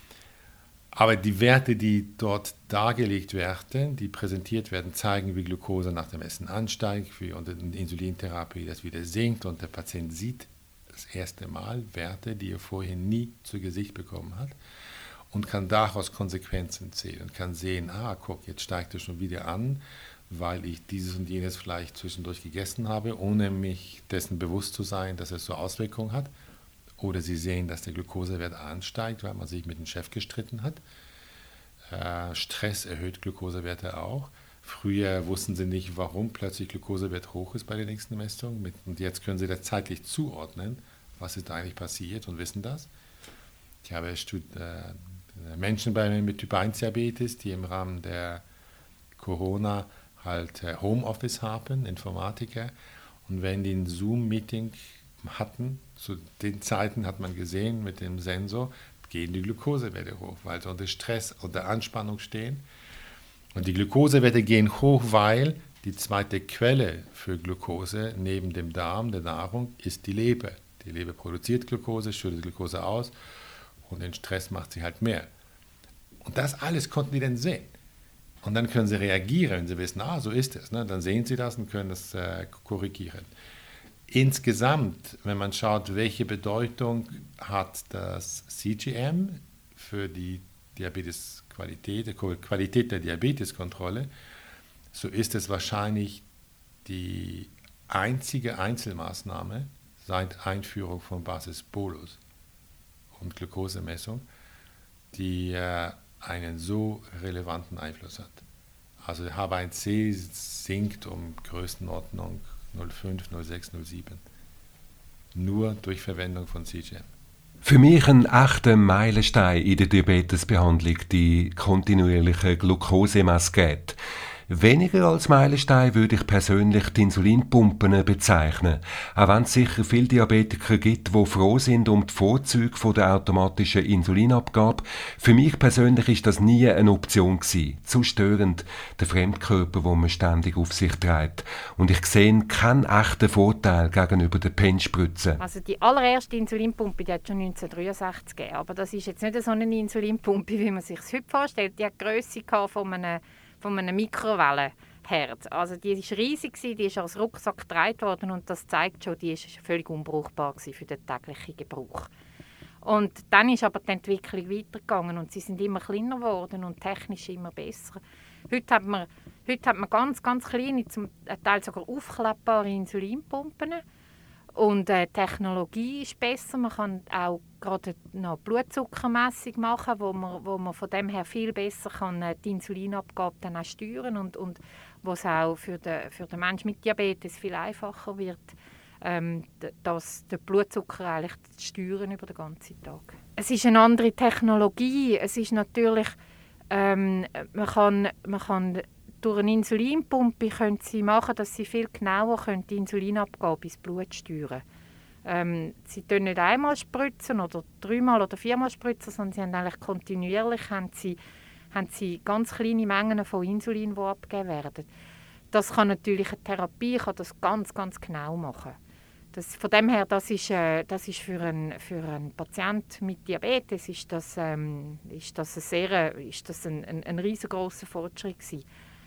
Aber die Werte, die dort dargelegt werden, die präsentiert werden, zeigen, wie Glucose nach dem Essen ansteigt, wie unter der Insulintherapie das wieder sinkt und der Patient sieht das erste Mal Werte, die er vorher nie zu Gesicht bekommen hat. Und kann daraus Konsequenzen ziehen und kann sehen, ah, guck, jetzt steigt es schon wieder an, weil ich dieses und jenes vielleicht zwischendurch gegessen habe, ohne mich dessen bewusst zu sein, dass es so Auswirkungen hat. Oder Sie sehen, dass der Glukosewert ansteigt, weil man sich mit dem Chef gestritten hat. Äh, Stress erhöht Glukosewerte auch. Früher wussten Sie nicht, warum plötzlich Glukosewert hoch ist bei der nächsten Messung. Mit, und jetzt können Sie das zeitlich zuordnen, was ist da eigentlich passiert und wissen das. Ich habe Stud äh, Menschen bei mir mit Typ eins Diabetes, die im Rahmen der Corona halt äh, Homeoffice haben, Informatiker. Und wenn die ein Zoom-Meeting hatten, zu den Zeiten hat man gesehen, mit dem Sensor gehen die Glukosewerte hoch, weil sie unter Stress, unter Anspannung stehen. Und die Glukosewerte gehen hoch, weil die zweite Quelle für Glukose neben dem Darm, der Nahrung, ist die Leber. Die Leber produziert Glukose, schüttet Glukose aus und den Stress macht sie halt mehr. Und das alles konnten die dann sehen. Und dann können sie reagieren, wenn sie wissen, ah, so ist es. Ne? Dann sehen sie das und können das äh, korrigieren. Insgesamt, wenn man schaut, welche Bedeutung hat das C G M für die Diabetesqualität, die Qualität der Diabeteskontrolle, so ist es wahrscheinlich die einzige Einzelmaßnahme seit Einführung von Basis-Bolus und Glukosemessung, die äh, einen so relevanten Einfluss hat. Also der H B eins C sinkt um Größenordnung null Komma fünf, null Komma sechs, null Komma sieben. Nur durch Verwendung von C G M. Für mich ein echter Meilenstein in der Diabetesbehandlung, die kontinuierliche Glukosemessgeräte. Weniger als Meilenstein würde ich persönlich die Insulinpumpen bezeichnen. Auch wenn es sicher viele Diabetiker gibt, die froh sind um die Vorzüge von der automatischen Insulinabgabe. Für mich persönlich ist das nie eine Option gewesen. Zu störend, der Fremdkörper, den man ständig auf sich trägt. Und ich sehe keinen echten Vorteil gegenüber der Penspritze. Also die allererste Insulinpumpe, die hat schon neunzehnhundertdreiundsechzig gegeben. Aber das ist jetzt nicht so eine Insulinpumpe, wie man sich es heute vorstellt. Die hat die Grösse von einem von einem Mikrowellenherd. Also die war riesig, die ist als Rucksack getragen worden und das zeigt schon, die ist völlig unbrauchbar für den täglichen Gebrauch. Und dann ist aber die Entwicklung weitergegangen und sie sind immer kleiner geworden und technisch immer besser. Heute hat man, heute hat man ganz, ganz kleine, zum Teil sogar aufklappbare Insulinpumpen. Und äh, die Technologie ist besser. Man kann auch gerade noch Blutzuckermessung machen, wo man, wo man von dem her viel besser kann, äh, die Insulinabgabe dann auch steuern und, und wo es auch für den, für den Menschen mit Diabetes viel einfacher wird, ähm, das, den Blutzucker eigentlich zu steuern über den ganzen Tag. Es ist eine andere Technologie. Es ist natürlich, ähm, man kann, man kann durch eine Insulinpumpe können sie machen, dass sie viel genauer können die Insulinabgabe ins Blut steuern können. Ähm, sie können nicht einmal spritzen oder dreimal oder viermal spritzen, sondern sie haben eigentlich kontinuierlich haben sie, haben sie ganz kleine Mengen von Insulin, die abgegeben werden. Das kann natürlich eine Therapie kann das ganz, ganz genau machen. Das, von dem her, das ist, äh, das ist für einen für einen Patienten mit Diabetes ist das, ähm, ist das, ein, sehr, ist das ein, ein, ein riesengroßer Fortschritt gewesen.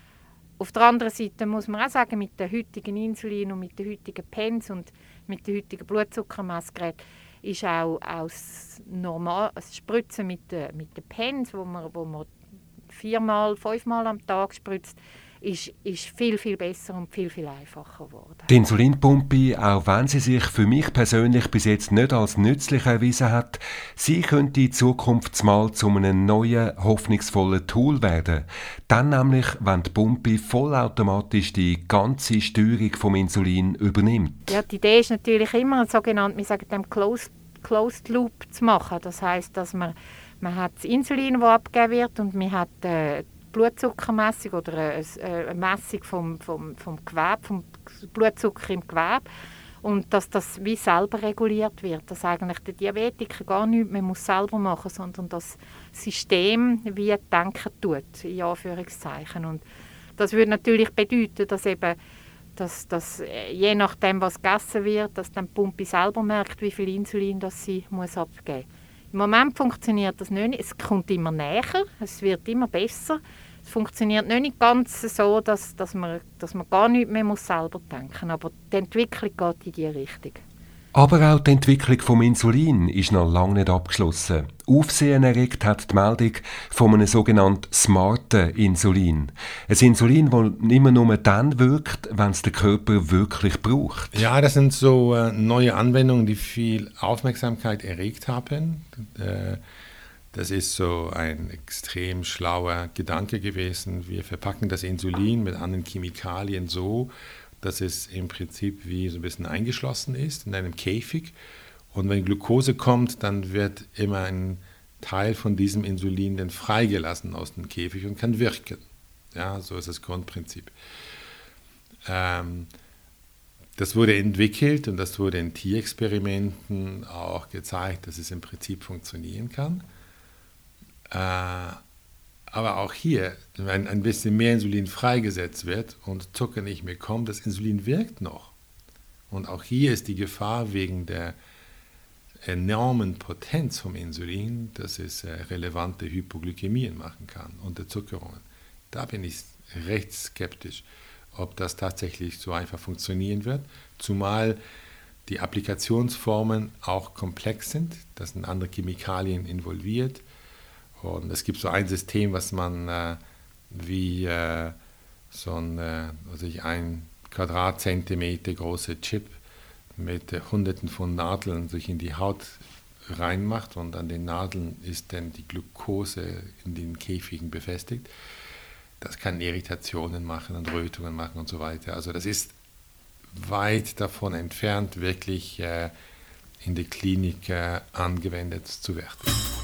Auf der anderen Seite muss man auch sagen, mit den heutigen Insulin und mit den heutigen Pens und mit den heutigen Blutzuckermessgeräten ist auch, auch das, normal, das Spritzen mit den, mit den Pens, wo man, wo man viermal, fünfmal am Tag spritzt, ist, ist viel, viel besser und viel, viel einfacher geworden. Die Insulinpumpe, auch wenn sie sich für mich persönlich bis jetzt nicht als nützlich erwiesen hat, sie könnte in Zukunft mal zu einem neuen, hoffnungsvollen Tool werden. Dann nämlich, wenn die Pumpe vollautomatisch die ganze Steuerung vom Insulin übernimmt. Ja, die Idee ist natürlich immer, ein sogenannten, wir sagen dem Closed, Closed Loop zu machen. Das heisst, dass man, man hat das Insulin, das abgegeben wird, und man hat äh, Blutzuckermessung oder eine Messung vom, vom, vom Gewebe, vom Blutzucker im Gewebe, und dass das wie selber reguliert wird, dass eigentlich der Diabetiker gar nichts mehr muss selber machen, sondern das System wie denken tut, in Anführungszeichen. Und das würde natürlich bedeuten, dass eben dass, dass je nachdem, was gegessen wird, dass dann die Pumpe selber merkt, wie viel Insulin das sie muss abgeben muss. Im Moment funktioniert das nicht. Es kommt immer näher, es wird immer besser. Es funktioniert nicht ganz so, dass, dass, man, dass man gar nicht mehr muss selber denken muss. Aber die Entwicklung geht in diese Richtung. Aber auch die Entwicklung vom Insulin ist noch lange nicht abgeschlossen. Aufsehen erregt hat die Meldung von einem sogenannten smarten Insulin. Ein Insulin, das immer nur dann wirkt, wenn es der Körper wirklich braucht. Ja, das sind so äh, neue Anwendungen, die viel Aufmerksamkeit erregt haben. Äh, das ist so ein extrem schlauer Gedanke gewesen. Wir verpacken das Insulin mit anderen Chemikalien so, dass es im Prinzip wie so ein bisschen eingeschlossen ist in einem Käfig. Und wenn Glucose kommt, dann wird immer ein Teil von diesem Insulin dann freigelassen aus dem Käfig und kann wirken. Ja, so ist das Grundprinzip. Ähm, das wurde entwickelt und das wurde in Tierexperimenten auch gezeigt, dass es im Prinzip funktionieren kann. Äh, Aber auch hier, wenn ein bisschen mehr Insulin freigesetzt wird und Zucker nicht mehr kommt, das Insulin wirkt noch. Und auch hier ist die Gefahr wegen der enormen Potenz vom Insulin, dass es relevante Hypoglykämien machen kann, Unterzuckerungen. Da bin ich recht skeptisch, ob das tatsächlich so einfach funktionieren wird, zumal die Applikationsformen auch komplex sind, da sind andere Chemikalien involviert. Und es gibt so ein System, was man äh, wie äh, so ein, äh, also ein Quadratzentimeter großer Chip mit äh, Hunderten von Nadeln sich in die Haut reinmacht und an den Nadeln ist dann die Glucose in den Käfigen befestigt. Das kann Irritationen machen und Rötungen machen und so weiter. Also das ist weit davon entfernt, wirklich äh, in der Klinik äh, angewendet zu werden.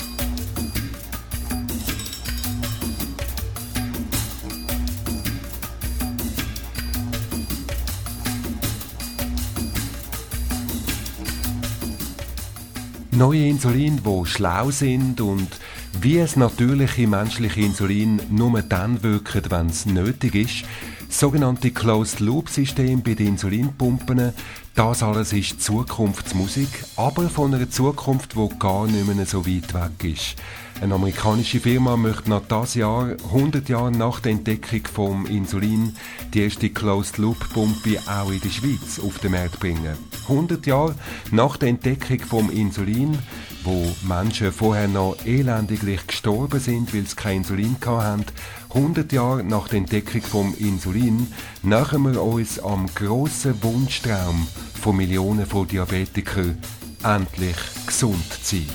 Neue Insulin, die schlau sind und wie es natürliche menschliche Insulin nur dann wirkt, wenn es nötig ist. Sogenannte Closed-Loop-Systeme bei den Insulinpumpen. Das alles ist Zukunftsmusik, aber von einer Zukunft, die gar nicht mehr so weit weg ist. Eine amerikanische Firma möchte nach dieses Jahr, hundert Jahre nach der Entdeckung vom Insulin, die erste Closed-Loop-Pumpe auch in der Schweiz auf den Markt bringen. hundert Jahre nach der Entdeckung vom Insulin, wo Menschen vorher noch elendiglich gestorben sind, weil sie kein Insulin hatten. hundert Jahre nach der Entdeckung vom Insulin nähern wir uns am grossen Wunschtraum von Millionen von Diabetikern, endlich gesund zu sein.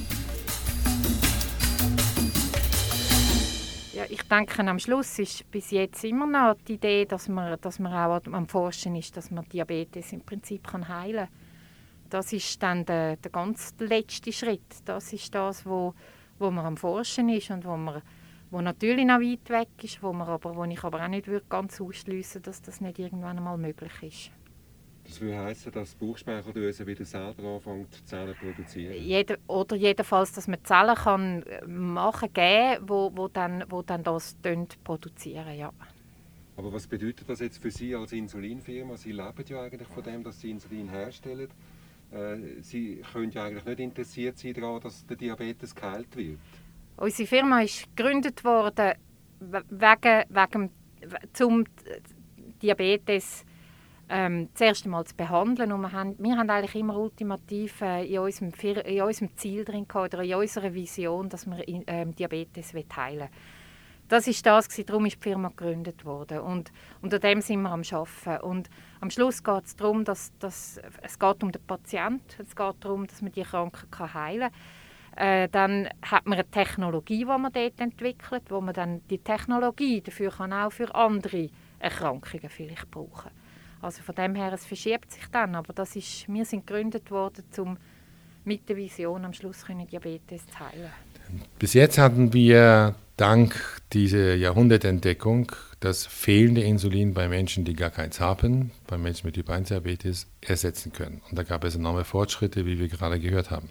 Ja, ich denke, am Schluss ist bis jetzt immer noch die Idee, dass man, dass man auch am Forschen ist, dass man Diabetes im Prinzip kann heilen kann. Das ist dann der, der ganz letzte Schritt. Das ist das, wo, wo man am Forschen ist und wo, man, wo natürlich noch weit weg ist, wo, man aber, wo ich aber auch nicht ganz ausschliessen würde, dass das nicht irgendwann einmal möglich ist. Das würde heissen, dass die Bauchspeicheldrüse wieder selber anfängt, Zellen zu produzieren? Jeder, oder jedenfalls, dass man Zellen kann machen kann, wo, wo, dann, wo dann das produzieren, ja. Aber was bedeutet das jetzt für Sie als Insulinfirma? Sie leben ja eigentlich von dem, dass Sie Insulin herstellen. Äh, Sie können ja eigentlich nicht interessiert sein daran, dass der Diabetes geheilt wird. Unsere Firma ist gegründet worden wegen, wegen zum Diabetes ähm, das erste Mal zu behandeln. Und wir haben, wir haben eigentlich immer ultimativ äh, in, unserem, in unserem Ziel drin gehabt, oder in unserer Vision, dass wir in, ähm, Diabetes heilen wollen. Das ist das, darum ist die Firma gegründet worden. Und unter dem sind wir am Arbeiten. Und am Schluss geht es darum, dass, dass es geht um den Patienten, es geht darum, dass man die Kranken heilen kann. Äh, dann hat man eine Technologie, die man dort entwickelt, wo man dann die Technologie dafür kann auch für andere Erkrankungen vielleicht brauchen. Also von dem her, es verschiebt sich dann, aber das ist, wir sind gegründet worden, um mit der Vision am Schluss können Diabetes zu heilen. Bis jetzt hatten wir dank dieser Jahrhundertentdeckung das fehlende Insulin bei Menschen, die gar keins haben, bei Menschen mit Typ eins Diabetes, ersetzen können. Und da gab es enorme Fortschritte, wie wir gerade gehört haben.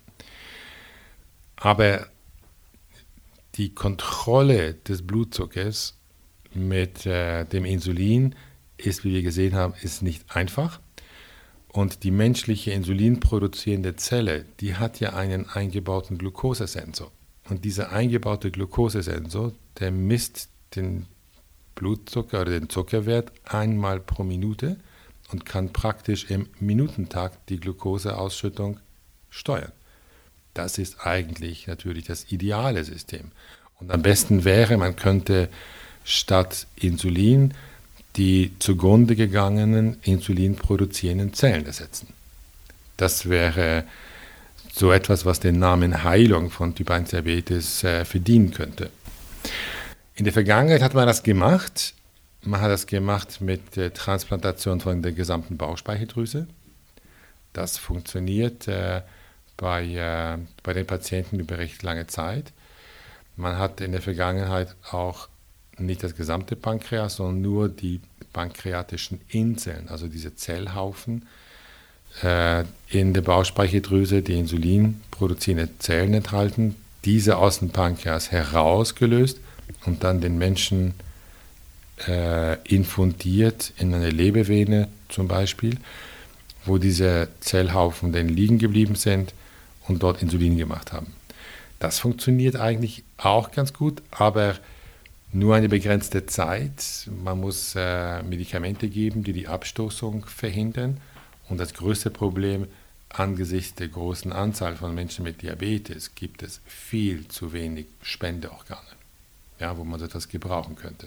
Aber die Kontrolle des Blutzuckers mit äh, dem Insulin ist, wie wir gesehen haben, ist nicht einfach. Und die menschliche insulinproduzierende Zelle, die hat ja einen eingebauten Glukosesensor. Und dieser eingebaute Glukosesensor, der misst den Blutzucker oder den Zuckerwert einmal pro Minute und kann praktisch im Minutentakt die Glukoseausschüttung steuern. Das ist eigentlich natürlich das ideale System. Und am besten wäre, man könnte statt Insulin die zugrunde gegangenen insulinproduzierenden Zellen ersetzen. Das wäre so etwas, was den Namen Heilung von Typ eins Diabetes äh, verdienen könnte. In der Vergangenheit hat man das gemacht. Man hat das gemacht mit der Transplantation von der gesamten Bauchspeicheldrüse. Das funktioniert äh, bei, äh, bei den Patienten über recht lange Zeit. Man hat in der Vergangenheit auch nicht das gesamte Pankreas, sondern nur die pankreatischen Inseln, also diese Zellhaufen äh, in der Bauchspeicheldrüse, die Insulin produzierende Zellen enthalten, diese aus dem Pankreas herausgelöst und dann den Menschen äh, infundiert in eine Lebevene zum Beispiel, wo diese Zellhaufen dann liegen geblieben sind und dort Insulin gemacht haben. Das funktioniert eigentlich auch ganz gut, aber nur eine begrenzte Zeit. Man muss äh, Medikamente geben, die die Abstoßung verhindern. Und das größte Problem angesichts der großen Anzahl von Menschen mit Diabetes gibt es viel zu wenig Spendeorgane, ja, wo man so etwas gebrauchen könnte.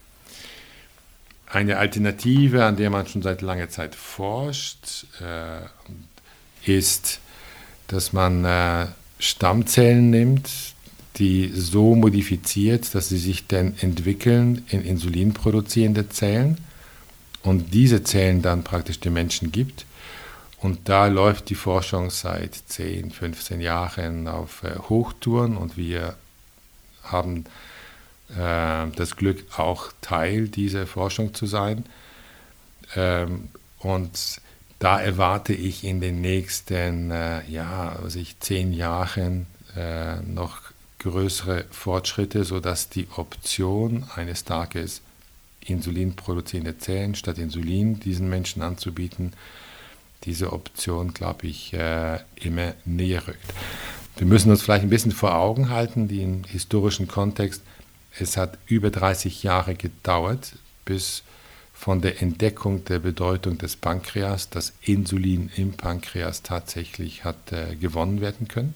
Eine Alternative, an der man schon seit langer Zeit forscht, äh, ist dass man äh, Stammzellen nimmt, die so modifiziert, dass sie sich dann entwickeln in insulinproduzierende Zellen und diese Zellen dann praktisch den Menschen gibt. Und da läuft die Forschung seit zehn, fünfzehn Jahren auf äh, Hochtouren und wir haben äh, das Glück, auch Teil dieser Forschung zu sein. Ähm, und da erwarte ich in den nächsten äh, ja, also ich, zehn Jahren äh, noch größere Fortschritte, sodass die Option eines Tages insulinproduzierende Zellen statt Insulin diesen Menschen anzubieten, diese Option, glaube ich, äh, immer näher rückt. Wir müssen uns vielleicht ein bisschen vor Augen halten, den historischen Kontext. Es hat über dreißig Jahre gedauert, bis von der Entdeckung der Bedeutung des Pankreas das Insulin im Pankreas tatsächlich hat äh, gewonnen werden können.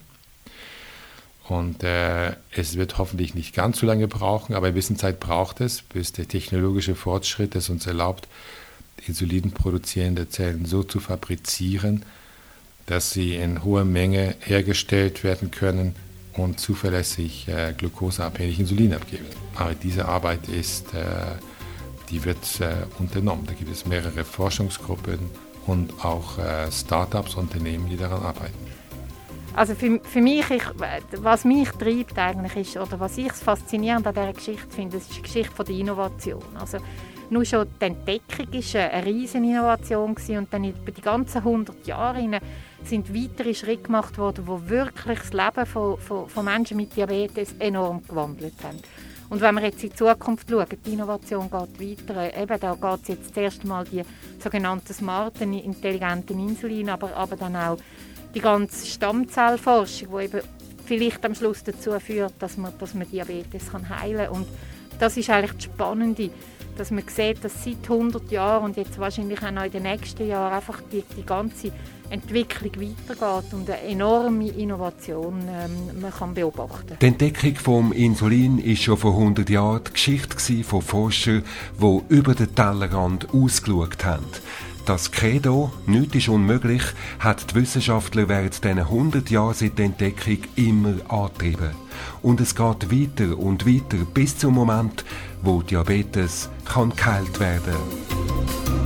Und äh, es wird hoffentlich nicht ganz so lange brauchen, aber eine gewisse Zeit braucht es, bis der technologische Fortschritt es uns erlaubt, insulinproduzierende Zellen so zu fabrizieren, dass sie in hoher Menge hergestellt werden können und zuverlässig äh, glukoseabhängig Insulin abgeben. Aber diese Arbeit ist, äh, die wird äh, unternommen. Da gibt es mehrere Forschungsgruppen und auch äh, Start-ups, Unternehmen, die daran arbeiten. Also für, für mich, ich, was mich treibt eigentlich ist, oder was ich faszinierend an dieser Geschichte finde, das ist die Geschichte von der Innovation. Also nur schon die Entdeckung war eine riesen Innovation und dann über die ganzen hundert Jahre sind weitere Schritte gemacht worden, die wirklich das Leben von, von, von Menschen mit Diabetes enorm gewandelt haben. Und wenn wir jetzt in die Zukunft schauen, die Innovation geht weiter. Eben, da geht es jetzt zuerst mal die sogenannten smarten, intelligenten Insulin, aber, aber dann auch die ganze Stammzellforschung, die eben vielleicht am Schluss dazu führt, dass man, dass man Diabetes kann heilen kann. Und das ist eigentlich das Spannende, dass man sieht, dass seit hundert Jahren und jetzt wahrscheinlich auch noch in den nächsten Jahren einfach die, die ganze Entwicklung weitergeht und eine enorme Innovation ähm, man kann beobachten. Die Entdeckung des Insulin war schon vor hundert Jahren die Geschichte von Forschern, die über den Tellerrand ausgeschaut haben. Das Credo, nichts ist unmöglich, hat die Wissenschaftler während diesen hundert Jahren seit der Entdeckung immer angetrieben. Und es geht weiter und weiter bis zum Moment, wo Diabetes kann geheilt werden kann.